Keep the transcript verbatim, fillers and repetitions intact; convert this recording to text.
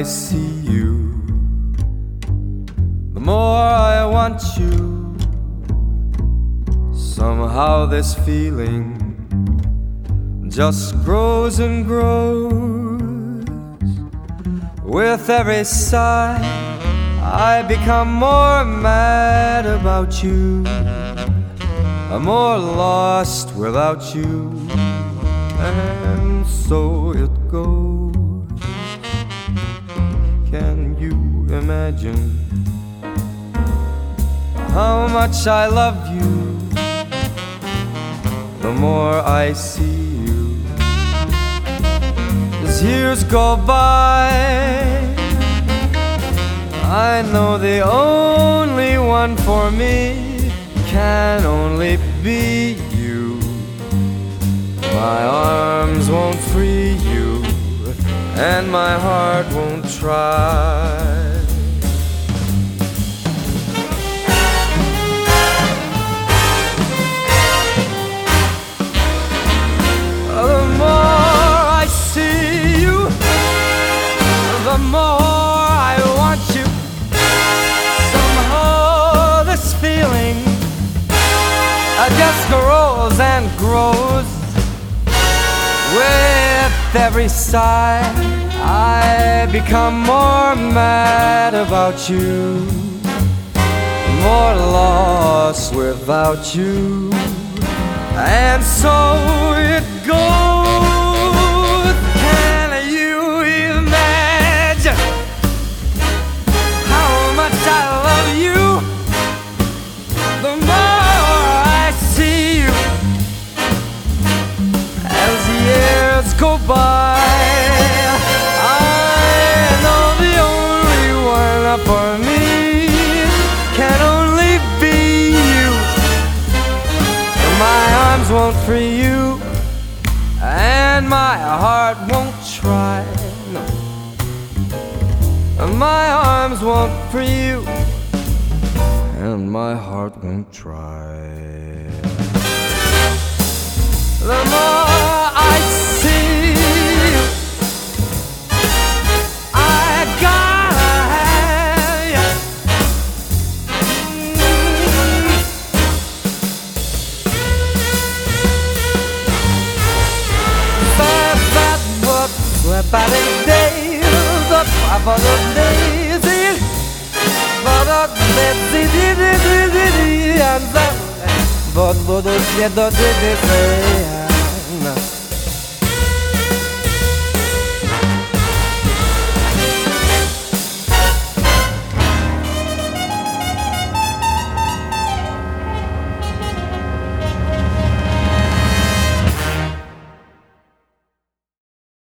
I see you, the more I want you. Somehow this feeling just grows and grows. With every sigh, I become more mad about you. I'm more lost without you, and so it goes. Can you imagine how much I love you? The more I see you, as years go by, I know the only one for me can only be you. My arms won't free you, and my heart won't try. The more I see you, the more I want you. Somehow this feeling just grows and grows. With every sigh, I become more mad about you, more lost without you, and so it goes. Can you imagine how much I love you? The more I see you, as years go by, I know the only one for me can only be you. My arms won't free you, and my heart won't try. No. My arms won't free you, and my heart won't try. The more I see you, I gotta have you. By the days, the by the days, but the days, and the but the days, the days.